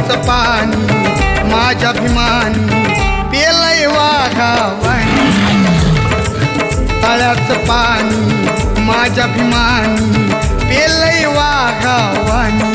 तळ्याचं पाणी माझ्या भीमानी पेलय वाघावानी तळ्याचं पाणी माझ्या भीमानी पेलय वाघावानी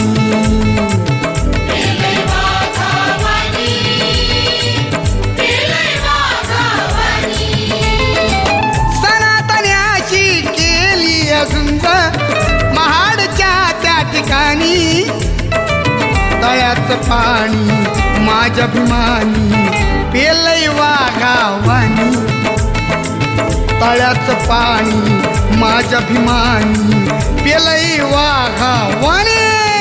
सनातन्याची केली अजुंग महाडच्या त्या ठिकाणी तळ्याचं पाणी माझ्या भीमानी पेलय वाघावानी तळ्याचं पाणी माझ्या भीमानी पेलय वाघावानी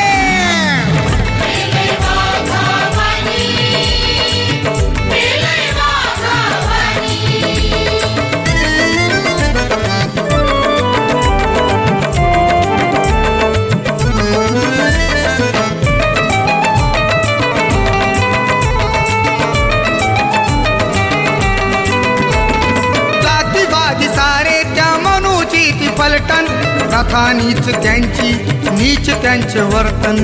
पलटन कथा नीच त्यांची नीच त्यांचे वर्तन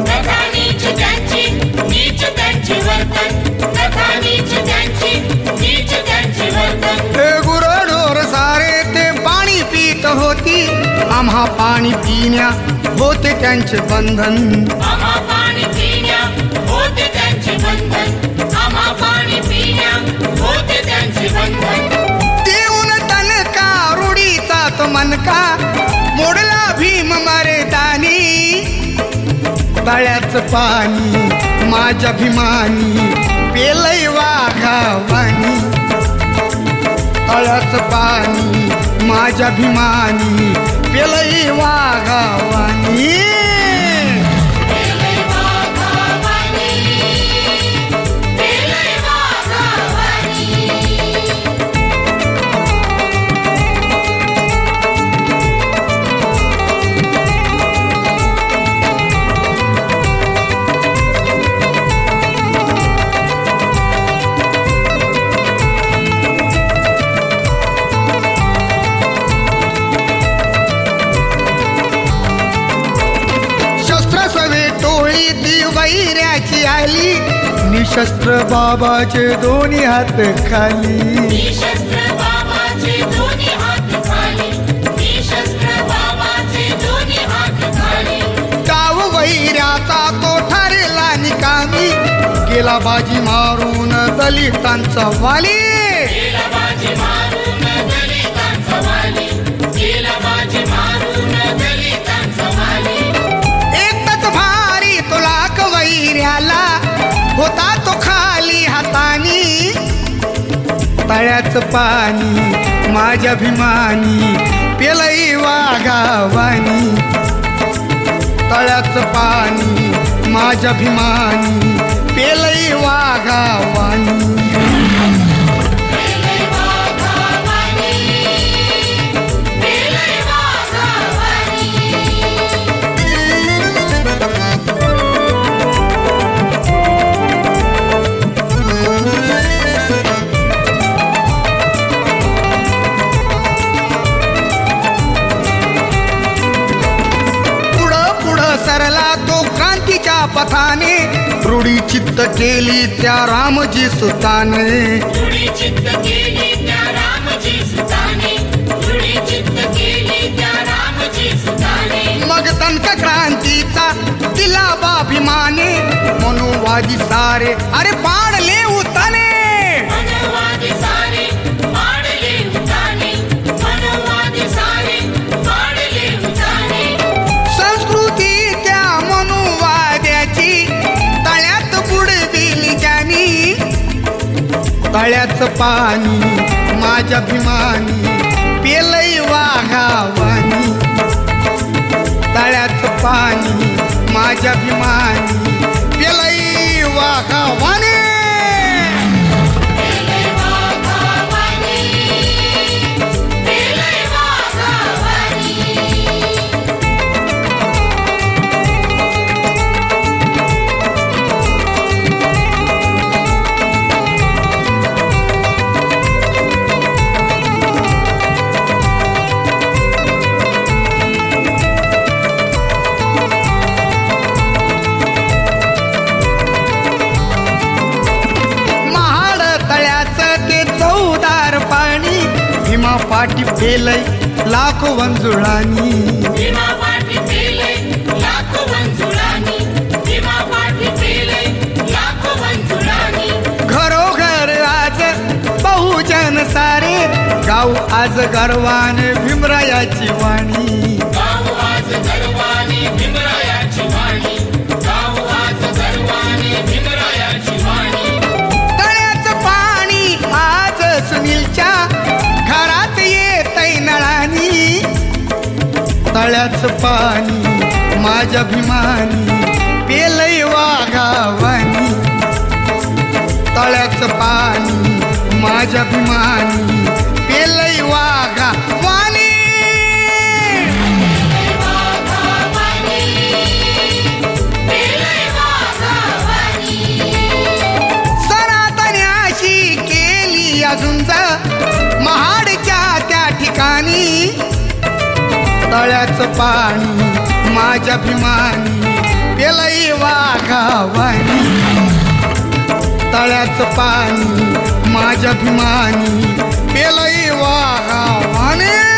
गुरढोर सारे ते पाणी पीत होती आम्हा पाणी पिण्या होते त्यांचे बंधन देऊन तन का रूढीचा तो मनका मोडला भीम मरेदानी तळ्याचं पाणी माझ्या भीमानी पेलय वाघावानी तळ्याचं पाणी माझ्या भीमानी पेलय वाघावानी वैऱ्याची आली निशस्त्र बाबाचे दोन्ही हात खाली गाव वैऱ्याचा तो ठरला निकामी गेला बाजी मारून दलितांचा वाली होता तो खाली हातानी तळ्याचं पाणी माझ्या भीमानी पेलय वाघावानी तळ्याचं पाणी माझ्या भीमानी पेलय वाघावानी पथाने रूढी चित्त केली त्या रामजी सुताने मग तनक क्रांतीचा दिला बाभिमाने मनोवादी सारे अरे पाडले उताने तळ्याचं पाणी माझ्या भीमानी पेलय वाघावानी तळ्याचं पाणी माझ्या भीमानी पेलय वाघावानी पेलय लाखो वंजुळानी भीमा पाठी पेलय लाखो वंजुळानी भीमा पाठी पेलय लाखो वंजुळानी घरोघर आज बहुजन सारे गाव आज गर्वाने भीमरायाची वाणी गाव आज गर्वाने भीमरायाची वाणी गाव आज गर्वाने भीमरायाची वाणी तळ्याचं पाणी आज सुनीलच्या घरात येतय नळानी तळ्याचं पाणी माझ्या भीमानी पेलय वाघावानी तळ्याचं पाणी माझ्या भीमानी पेलय वाघावानी सनातन्याशी केली अजूनच महाडच्या त्या ठिकाणी तळ्याचं पाणी माझ्या भीमानी पेलय वाघावानी तळ्याचं पाणी माझ्या भीमानी पेलय वाघावानी